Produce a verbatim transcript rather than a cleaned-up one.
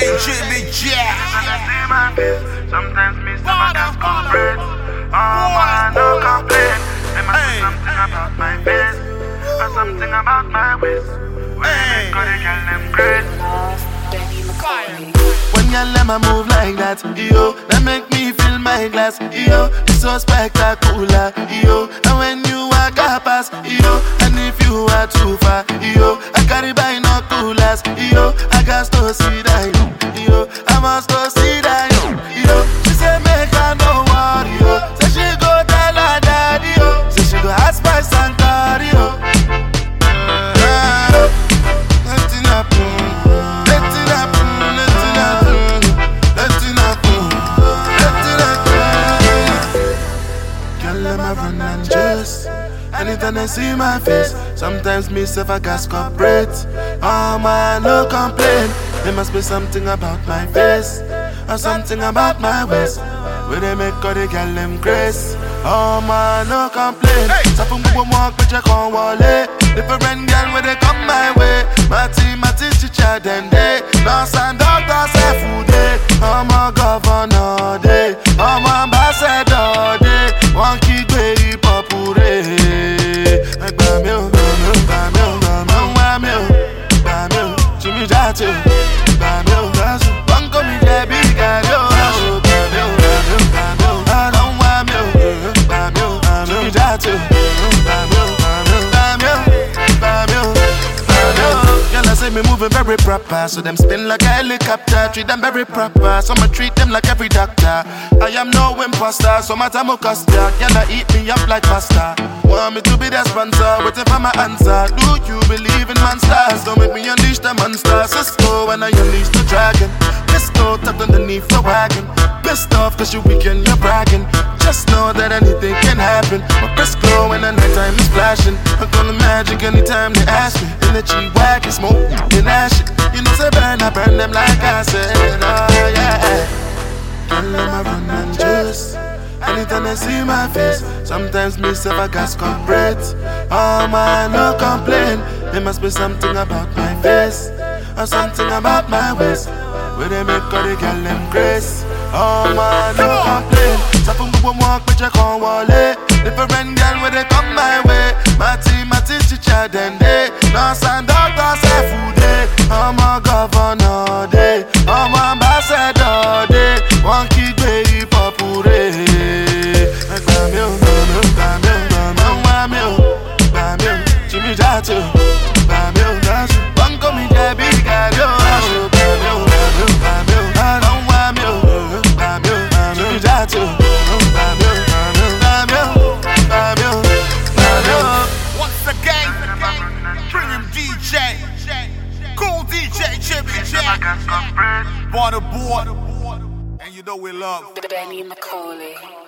Jimmy Jack. Sometimes me say I just complain. Oh man, no complain. There must be something about my face or something about my waist. When they make all the girl them great. When you let me move like that, yo, that make me feel my glass, yo. It's so spectacular, yo. And when you walk past, yo, and if you are too far, yo, I carry binoculars, yo. I got to see that, yo. I must go see that, yo. She say make her no worry, yo. Say she go tell her daddy, yo. Say she go ask my son, yo. Nothing happen, nothing happen, nothing happen, nothing happen, nothing happen. Girl, let me run and just. Anytime I see my face, sometimes me self I gas corporate. Oh man, no complaint. There must be something about my face or something about my waist where they make all the girl them grace. Oh man, no complaint. Sapung boom walk but you can't wallet. Different girl where they come my way. My team, my team, chicha then they. No stand doctor say food day. I'm a governor day. I'm a ambassador day. One key baby popure. Bamio, bamio, bamio, bamio, bamio, bamio, Jimmy Jatu, bamio, bamio, Bunko mi debi gario, bamio, bamio, bamio, I don't want me, bamio, Jimmy Jatu, bamio, bamio, bamio, bamio, bamio. Girl, I say me moving very proper, so them spin like a helicopter. Treat them very proper, so I treat them like every doctor. I am no imposter, so my time will cost ya. Girl, I eat me up like pasta. Want me to be their sponsor, waiting for my answer. Do you believe in monsters? Don't make me unleash the monster. Cisco when I unleash the dragon. Pisco tucked underneath the wagon. Pissed off cause you weekend, you're bragging. Just know that anything can happen. My wrist glow when the nighttime is flashing. I'm gonna magic anytime they ask me. In the G-Wagon, smoke and ash it. You know say burn, I burn them like I said. Oh yeah. Don't let me run and just. Anytime I see my face, sometimes me self I gas corporate. Oh man, no complaint. There must be something about my face or something about my waist where they make all the girl them grace. Oh man, no complaint. Sapung boom walk but you can't wallet. Different girl where they come my way. My team, my team, chicha then they. No stand doctor say food day. I'm a governor day. I'm a ambassador day. One key baby popure. Bamio, bamio, bamio, bamio, bamio, Jimmy Jatu, bamio, Jatu, Bunko mi debi gario, bamio, bamio, bamio, I don't want me, bamio, Jimmy Jatu, bamio, bamio, bamio, bamio. Once again, premium D J, cool D J, Jimmy Jack, Waterboard, and you know we love Benny McCauley.